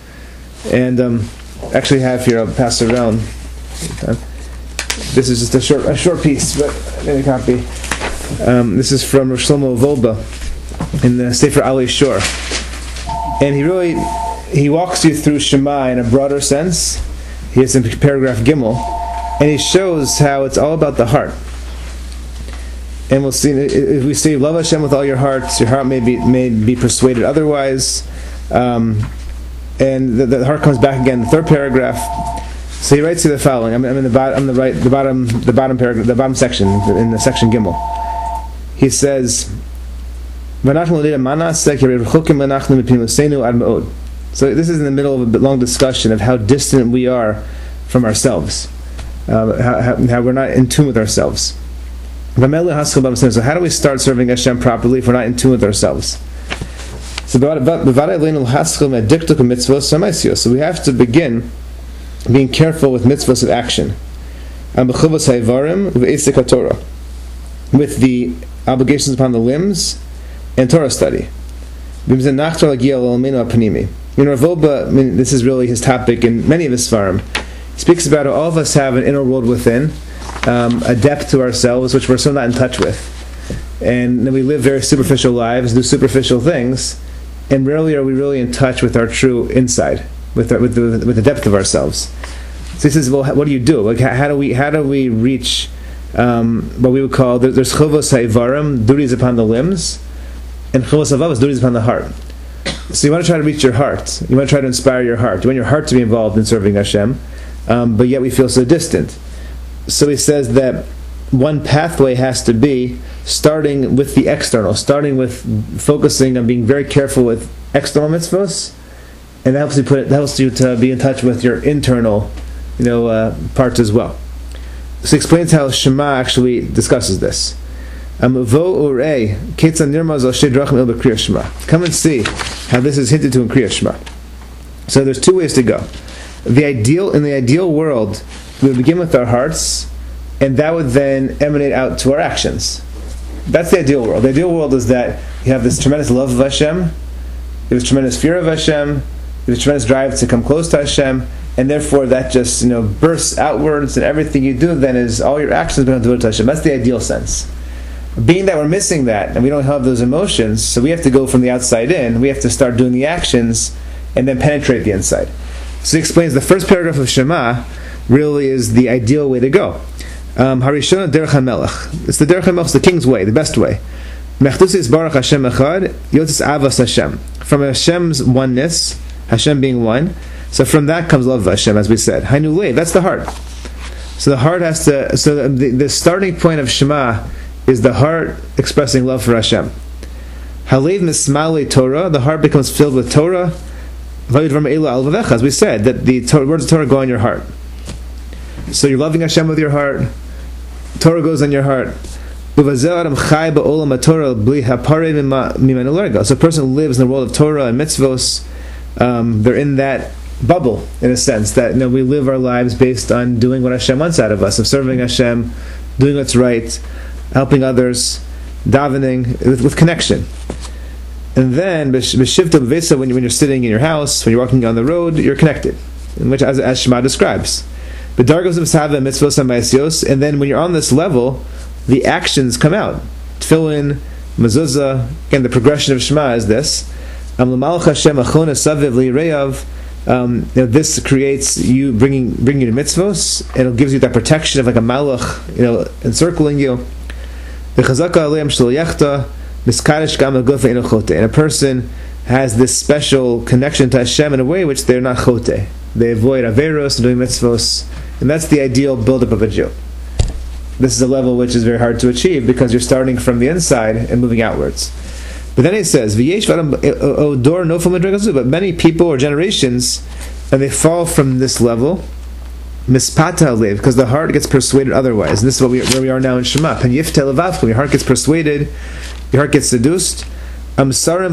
And um, actually have here, I'll pass it around. This is just a short a short piece, but in a copy. Um, this is from Rosh Shlomo Volba in the Sefer Ali Shor, and he really he walks you through Shema in a broader sense. He has in paragraph Gimel, and he shows how it's all about the heart. And we'll see if we say love Hashem with all your hearts, your heart may be may be persuaded otherwise. Um, and the, the heart comes back again. The third paragraph. So he writes you the following. I'm, I'm in the bottom. I'm the right. The bottom. The bottom paragraph. The bottom section in the section Gimel. He says, So this is in the middle of a long discussion of how distant we are from ourselves, uh, how, how, how we're not in tune with ourselves. So how do we start serving Hashem properly if we're not in tune with ourselves? So we have to begin being careful with mitzvahs of action, with the obligations upon the limbs and Torah study. You know, Rav Wolbe, I mean, this is really his topic in many of his Sfarim. He speaks about how all of us have an inner world within, um, a depth to ourselves which we're still not in touch with. And then we live very superficial lives, do superficial things, and rarely are we really in touch with our true inside, with our, with the with the depth of ourselves. So he says, well, what do you do? Like, how do we how do we reach um, what we would call, there's chovos haivarim, duties upon the limbs, and chovos havavos, duties upon the heart. So you want to try to reach your heart. You want to try to inspire your heart. You want your heart to be involved in serving Hashem, um, but yet we feel so distant. So he says that one pathway has to be starting with the external, starting with focusing on being very careful with external mitzvahs, and that helps you put it, that helps you to be in touch with your internal, you know, uh, parts as well. So he explains how Shema actually discusses this. Um, vo urei ketzan nirmaz al shei drachim el b'kriyas Shema. Come and see how this is hinted to in Kriyas Shema. So there's two ways to go. The ideal in the ideal world, we would begin with our hearts, and that would then emanate out to our actions. That's the ideal world. The ideal world is that you have this tremendous love of Hashem, you have this tremendous fear of Hashem, you have this tremendous drive to come close to Hashem, and therefore that just, you know, bursts outwards, and everything you do then is all your actions become devoted to Hashem. That's the ideal sense. Being that we're missing that, and we don't have those emotions, so we have to go from the outside in, we have to start doing the actions, and then penetrate the inside. So he explains the first paragraph of Shema really is the ideal way to go. Um, Harishona Derech HaMelech. It's the Derech HaMelech, it's the king's way, the best way. Mechtusis Baruch Hashem Echad, Yotzis Avos Hashem. From Hashem's oneness, Hashem being one, so from that comes love of Hashem, as we said. Hainu Lev, that's the heart. So the heart has to, so the, the starting point of Shema is the heart expressing love for Hashem. Halev Mismale Torah, the heart becomes filled with Torah. As we said, that the Torah, words of Torah go in your heart. So you're loving Hashem with your heart, Torah goes in your heart. So a person lives in the world of Torah and mitzvos, um, they're in that bubble, in a sense, that, you know, we live our lives based on doing what Hashem wants out of us, of serving Hashem, doing what's right, helping others, davening, with, with connection. And then, b'shivta b'vesa, when you're sitting in your house, when you're walking on the road, you're connected, in which, as, as Shema describes. The dargos of Sava, mitzvos, and ma'asios, and then when you're on this level, the actions come out. Tefillin, mezuzah, again, the progression of Shema is this. Um, this creates you, bringing bringing you to mitzvos, and it gives you that protection of like a malach, you know, encircling you. And a person has this special connection to Hashem in a way which they're not chote. They avoid averos, doing mitzvos, and that's the ideal buildup of a Jew. This is a level which is very hard to achieve because you're starting from the inside and moving outwards. But then he says, but many people or generations, and they fall from this level, mispata lev, because the heart gets persuaded otherwise. And this is what we, where we are now in Shema. When your heart gets persuaded, your heart gets seduced. And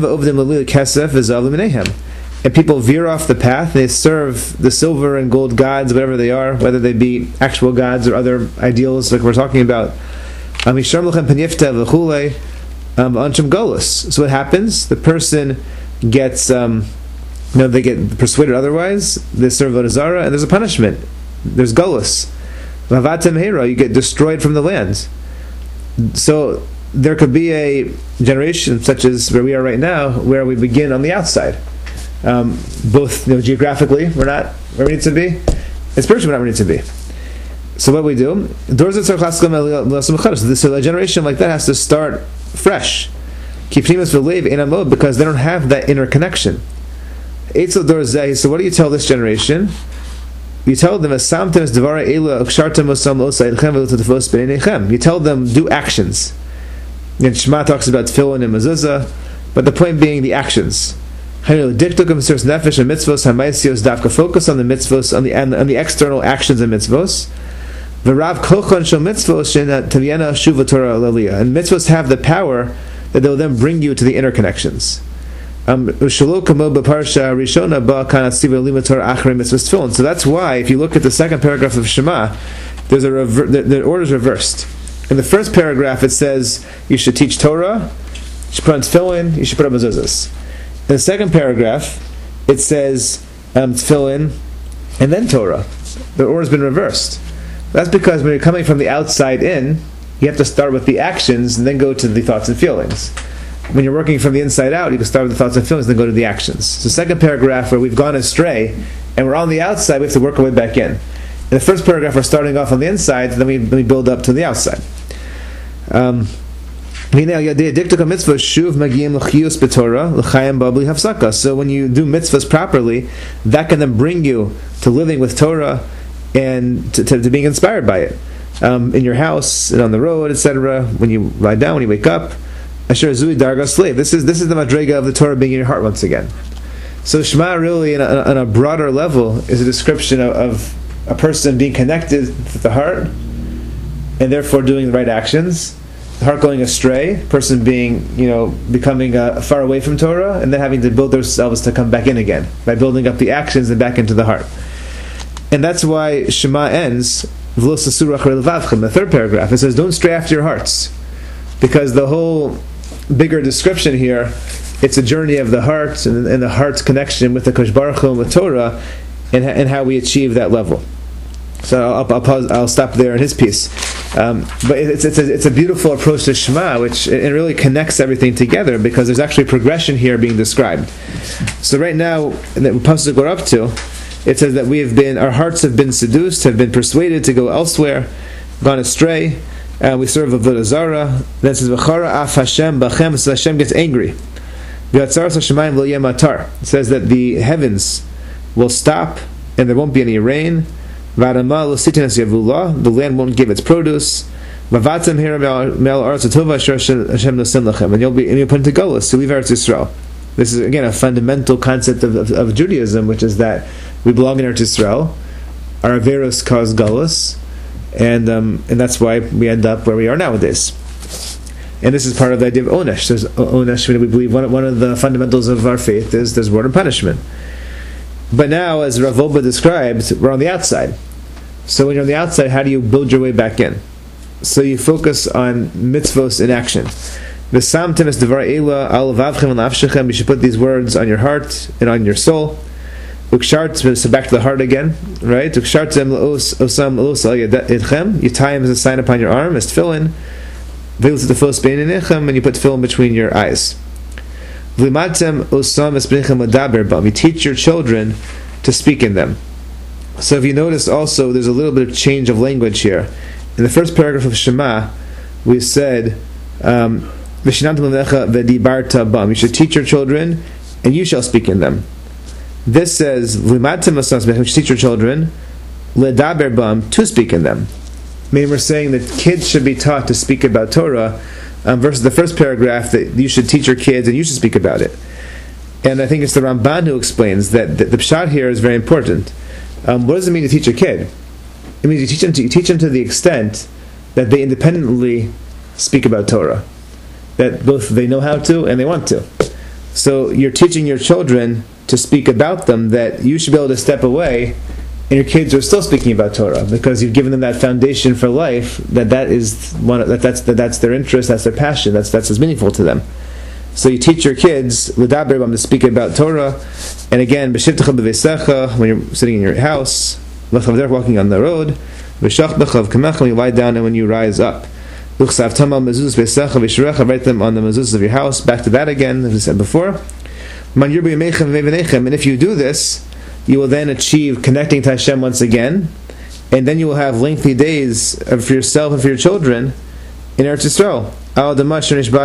people veer off the path. They serve the silver and gold gods, whatever they are, whether they be actual gods or other ideals like we're talking about. Um, so what happens? The person gets, um, you know, they get persuaded otherwise. They serve Avodah Zarah, and there's a punishment. There's Golus. You get destroyed from the land. So there could be a generation such as where we are right now, where we begin on the outside. Um, both, you know, geographically, we're not where we need to be, and spiritually, we're not where we need to be. So what we do, so a generation like that has to start fresh, because they don't have that inner connection. So what do you tell this generation? You tell them, you tell them, do actions. And Shema talks about tefillin and mezuzah, but the point being the actions. Focus on the mitzvos, on the on the external actions and mitzvos. And mitzvos have the power that they'll then bring you to the inner connections. Um, so that's why, if you look at the second paragraph of Shema, there's a rever- the, the order is reversed. In the first paragraph, it says you should teach Torah, you should put on tefillin, you should put on mezuzahs. In the second paragraph, it says um, tefillin and then Torah. The order has been reversed. That's because when you're coming from the outside in, you have to start with the actions and then go to the thoughts and feelings. When you're working from the inside out, you can start with the thoughts and feelings and then go to the actions. So second paragraph, where we've gone astray and we're on the outside, we have to work our way back in. In the first paragraph, we're starting off on the inside, then we, then we build up to the outside. Um, so when you do mitzvahs properly, that can then bring you to living with Torah and to, to, to being inspired by it. Um, in your house, and on the road, et cetera. When you lie down, when you wake up. Asher Zui Darga slave. This is this is the madrega of the Torah being in your heart once again. So Shema really, on a, on a broader level, is a description of, of a person being connected with the heart, and therefore doing the right actions. the heart going astray, person being, you know, becoming uh, far away from Torah, and then having to build themselves to come back in again by building up the actions and back into the heart. And that's why Shema ends V'lo sasur acharei levavchem, the third paragraph. It says, "Don't stray after your hearts," because the whole bigger description here, it's a journey of the heart and, and the heart's connection with the Kosh Baruch Hu and with Torah, and, and how we achieve that level. So I'll, I'll, pause, I'll stop there in his piece. Um, but it's, it's, a, it's a beautiful approach to Shema, which it really connects everything together, because there's actually progression here being described. So right now, in the pasuk we're up to, it says that we have been, our hearts have been seduced, have been persuaded to go elsewhere, gone astray. Uh, we serve Avodah Zarah. Then it says, "V'chara af Hashem b'chem," so Hashem gets angry. It says that the heavens will stop and there won't be any rain. The land won't give its produce. And you'll be and you'll put into Golus to leave Eretz Yisrael. This is again a fundamental concept of, of, of Judaism, which is that we belong in Eretz Yisrael. Our averos cause Golus, and um, and that's why we end up where we are nowadays. And this is part of the idea of onesh. There's onesh. We believe one, one of the fundamentals of our faith is there's word and punishment. But now, as Rav Wolbe described, we're on the outside. So when you're on the outside, how do you build your way back in? So you focus on mitzvos in action. V'samtem es devar eila al vavchem and lafshechem. You should put these words on your heart and on your soul. Ukshartem, so back to the heart again, right? Ukshartem l'os osam l'os al yedchem. You tie him as a sign upon your arm, as tefillin. And you put tefillin between your eyes. You teach your children to speak in them. So if you notice also, there's a little bit of change of language here. In the first paragraph of Shema, we said, um, you should teach your children, and you shall speak in them. This says, you should teach your children, to speak in them. I mean, we're saying that kids should be taught to speak about Torah, um, versus the first paragraph that you should teach your kids and you should speak about it. And I think it's the Ramban who explains that the, the pshat here is very important. Um, what does it mean to teach a kid? It means you teach them to, you teach them to the extent that they independently speak about Torah, that both they know how to and they want to. So you're teaching your children to speak about them, that you should be able to step away and your kids are still speaking about Torah, because you've given them that foundation for life, that that is one that that's that that's their interest, that's their passion, that's that's as meaningful to them. So you teach your kids l'daber bam to speak about Torah, and again b'shivtecha b'veisecha when you're sitting in your house, l'chavder walking on the road, v'shach b'chav kamecha when you lie down and when you rise up, l'chsav tama mezuzos b'veisecha v'shrecha, write them on the mezuzos of your house. Back to that again, as we said before. Man yirbu yemechem v'evenechem, and if you do this, you will then achieve connecting to Hashem once again, and then you will have lengthy days for yourself and for your children in Eretz Yisrael, on the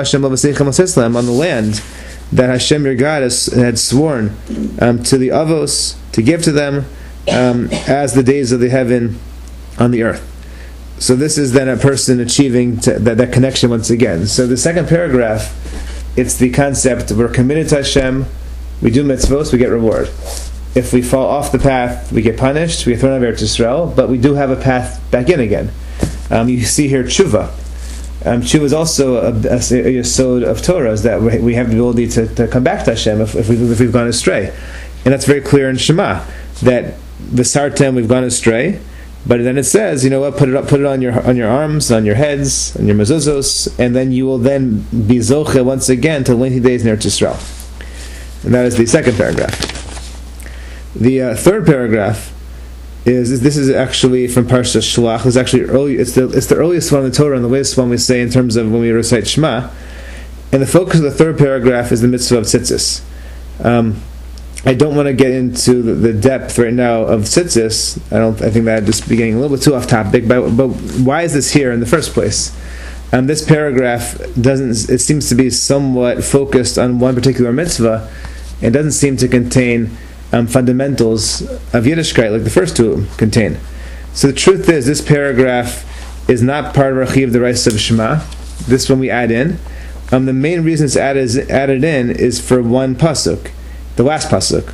land that Hashem your God has, had sworn um, to the Avos to give to them um, as the days of the heaven on the earth. So this is then a person achieving to, that, that connection once again. So the second paragraph, it's the concept we're committed to Hashem, we do mitzvos, we get reward. If we fall off the path, we get punished, we get thrown out of Eretz Yisrael, but we do have a path back in again. Um, you see here tshuva. Um, tshuva is also a, a, a yesod of Torah, is that we have the ability to, to come back to Hashem if, if, we've, if we've gone astray. And that's very clear in Shema, that the sartem, we've gone astray, but then it says, you know what, put it up, put it on your on your arms, on your heads, on your mezuzos, and then you will then be zoche once again to lengthy days in Eretz Yisrael. And that is the second paragraph. The uh, third paragraph is this is actually from Parsha Shlach. It's actually early. It's the it's the earliest one in the Torah and the latest one we say in terms of when we recite Shema. And the focus of the third paragraph is the mitzvah of tzitzis. Um, I don't want to get into the, the depth right now of tzitzis. I don't. I think that I'd just be getting a little bit too off topic. But but why is this here in the first place? Um, this paragraph doesn't. It seems to be somewhat focused on one particular mitzvah. It doesn't seem to contain Um, fundamentals of Yiddishkeit like the first two contain. So the truth is, this paragraph is not part of Rachiv the Reis of Shema. This one we add in. Um, the main reason it's added, is, added in is for one pasuk, the last pasuk.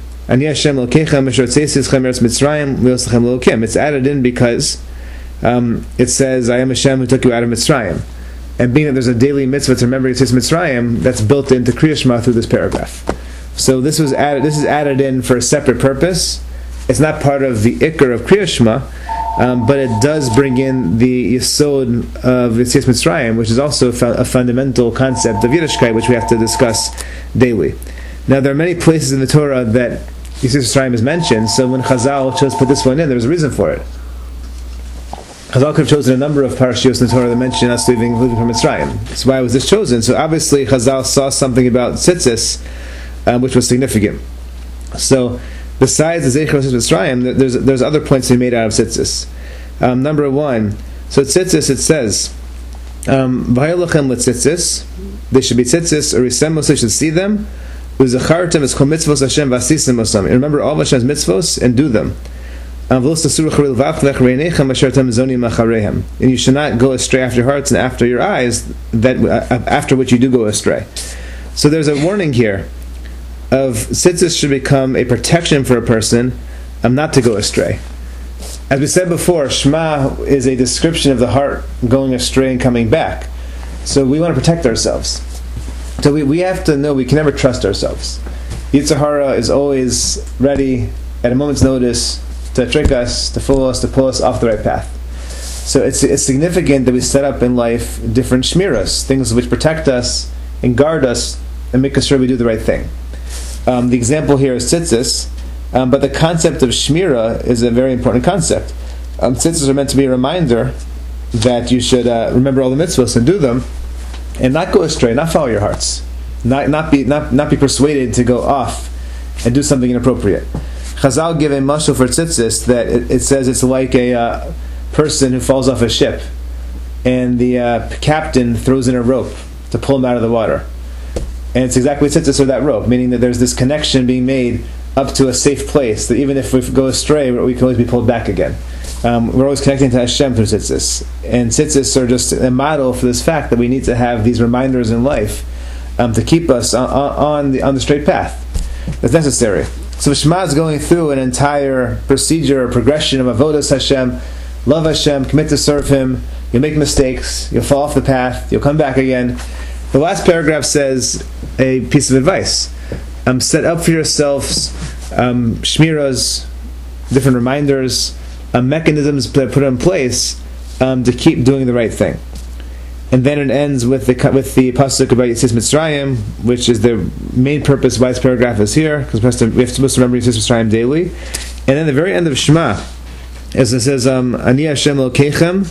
It's added in because um, it says, "I am Hashem who took you out of Mitzrayim." and being that there's a daily mitzvah to remember Yetzias Mitzrayim, that's built into Kriya Shema through this paragraph. So this was added. This is added in for a separate purpose. It's not part of the Ikar of Kriya Shema, um, but it does bring in the Yesod of Yetzias Mitzrayim, which is also a fundamental concept of Yiddishkeit, which we have to discuss daily. Now, there are many places in the Torah that Yetzias Mitzrayim is mentioned, so when Chazal chose to put this one in, there was a reason for it. Chazal could have chosen a number of parashios in the Torah that mention us leaving, leaving from Mitzrayim. That's why was this chosen. So obviously Chazal saw something about tzitzis, um, which was significant. So besides the Zeicher of Mitzrayim, there's there's other points to be made out of tzitzis. Um, number one, so tzitzis it says, "V'hayolachem letzitzis." They should be tzitzis, or risemos. They should see them. U'zachartem es kol mitzvos Hashem v'asisim osam. Remember all of Hashem's mitzvos and do them. And you should not go astray after your hearts and after your eyes, that uh, after which you do go astray. So there's a warning here of tzitzis should become a protection for a person um, not to go astray. As we said before, Shema is a description of the heart going astray and coming back. So we want to protect ourselves. So we, we have to know we can never trust ourselves. Yetzer Hara is always ready at a moment's notice to trick us, to fool us, to pull us off the right path. So it's, it's significant that we set up in life different shmiras, things which protect us and guard us and make us sure we do the right thing. Um, the example here is tzitzis, um, but the concept of shmira is a very important concept. Um, tzitzis are meant to be a reminder that you should uh, remember all the mitzvahs and do them, and not go astray, not follow your hearts, not not be not, not be persuaded to go off and do something inappropriate. Chazal give a mashal for tzitzis that it, it says it's like a uh, person who falls off a ship, and the uh, captain throws in a rope to pull him out of the water. And it's exactly tzitzis or that rope, meaning that there's this connection being made up to a safe place, that even if we go astray, we can always be pulled back again. Um, we're always connecting to Hashem through tzitzis. And tzitzis are just a model for this fact that we need to have these reminders in life um, to keep us on, on, the, on the straight path. That's necessary. So Shema is going through an entire procedure or progression of avodas Hashem, love Hashem, commit to serve Him. You'll make mistakes, you'll fall off the path, you'll come back again. The last paragraph says a piece of advice. Um, set up for yourselves um, shmiras, different reminders, um, mechanisms that put in place um, to keep doing the right thing. And then it ends with the with the pasuk about Yetzias Mitzrayim, which is the main purpose why this paragraph is here, because we have to, we have to supposed to remember Yetzias Mitzrayim daily. And then the very end of Shema, as it says, um, Ani Hashem Elokeichem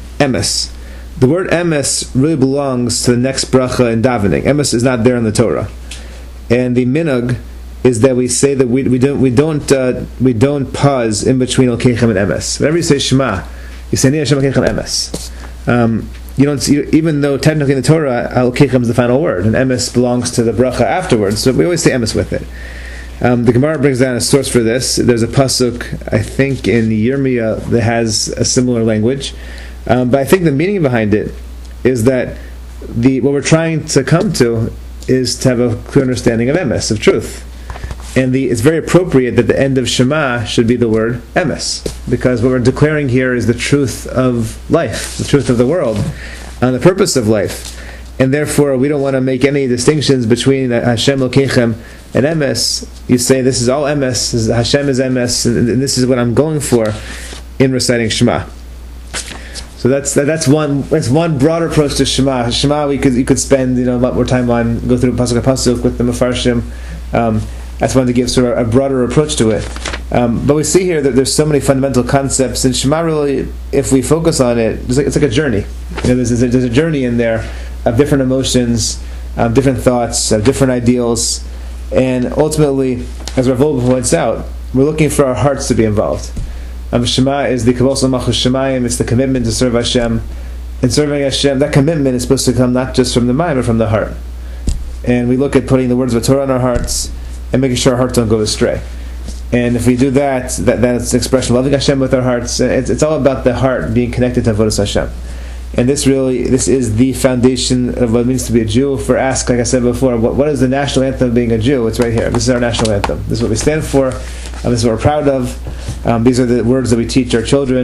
Emes. The word emes really belongs to the next bracha in davening. Emes is not there in the Torah, and the minhag is that we say that we we don't we don't uh, we don't pause in between Elokeichem and emes. Whenever you say Shema, you say Ani Hashem Elokeichem Emes. Um, You don't see, even though technically in the Torah Elokeichem is the final word, and emes belongs to the bracha afterwards, so we always say emes with it. Um, the Gemara brings down a source for this. There's a pasuk, I think, in Yirmiyah that has a similar language, um, but I think the meaning behind it is that the what we're trying to come to is to have a clear understanding of emes, of truth. And the, it's very appropriate that the end of Shema should be the word emes, because what we're declaring here is the truth of life, the truth of the world, and the purpose of life. And therefore, we don't want to make any distinctions between Hashem Elokeichem and emes. You say, this is all emes, this is, Hashem is emes, and this is what I'm going for in reciting Shema. So that's that's one that's one broader approach to Shema. Shema, we could you could spend you know a lot more time on, go through pasuk by pasuk with the Mefarshim. Um, That's one to give sort of a broader approach to it. Um, but we see here that there's so many fundamental concepts, and Shema really, if we focus on it, it's like, it's like a journey. You know, there's, there's, a, there's a journey in there of different emotions, um, different thoughts, uh, different ideals, and ultimately, as Rav Wolbe points out, we're looking for our hearts to be involved. Um, Shema is the Kabbalah Malchus Shemayim, it's the commitment to serve Hashem. And serving Hashem, that commitment is supposed to come not just from the mind, but from the heart. And we look at putting the words of Torah in our hearts, and making sure our hearts don't go astray. And if we do that, that that's an expression of loving Hashem with our hearts. It's, it's all about the heart being connected to Avodas Hashem. And this really, this is the foundation of what it means to be a Jew. For ask, like I said before, what, what is the national anthem of being a Jew? It's right here. This is our national anthem. This is what we stand for. Um, this is what we're proud of. Um, these are the words that we teach our children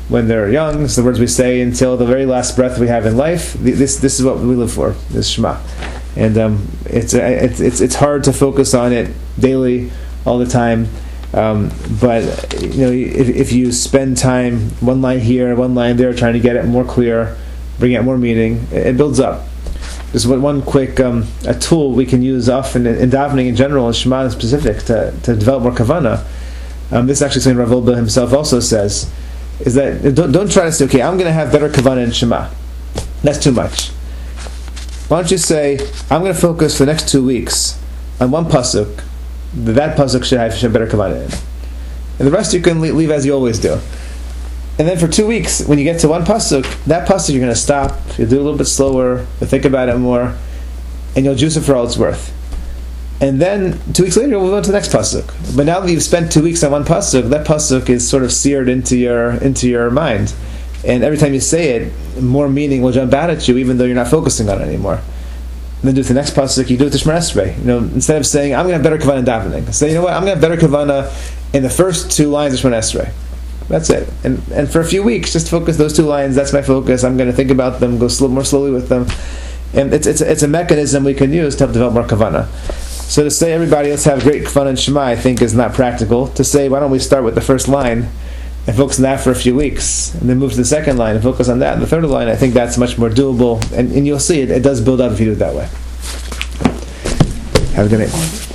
when they're young. It's the words we say until the very last breath we have in life. This this is what we live for, this Shema. And um, it's, it's it's it's hard to focus on it daily, all the time. Um, but you know, if, if you spend time one line here, one line there, trying to get it more clear, bring out more meaning, it, it builds up. Just one quick um, a tool we can use often in, in davening in general, and Shema in specific, to, to develop more kavanah. Um, this is actually something Rav Wolbe himself also says, is that don't, don't try to say, okay, I'm going to have better kavanah in Shema. That's too much. Why don't you say, I'm going to focus for the next two weeks on one pasuk, that pasuk should have, should have better kavanah in. And the rest you can leave as you always do. And then for two weeks, when you get to one pasuk, that pasuk you're going to stop, you'll do it a little bit slower, you'll think about it more, and you'll juice it for all it's worth. And then two weeks later, we'll move on to the next pasuk. But now that you've spent two weeks on one pasuk, that pasuk is sort of seared into your into your mind. And every time you say it, more meaning will jump out at you, even though you're not focusing on it anymore. And then do it the next pasuk, you do it to Shemar Esrei. You know, instead of saying, I'm going to have better kavanah in davening, say, you know what, I'm going to have better kavanah in the first two lines of Shemar Esrei. That's it. And and for a few weeks, just focus those two lines. That's my focus. I'm going to think about them, go slow, more slowly with them. And it's it's it's a mechanism we can use to help develop more kavanah. So to say, everybody, let's have great kavanah in Shema, I think is not practical. To say, why don't we start with the first line and focus on that for a few weeks, and then move to the second line and focus on that, and the third line, I think that's much more doable. And, and you'll see it, it does build up if you do it that way. Have a good night.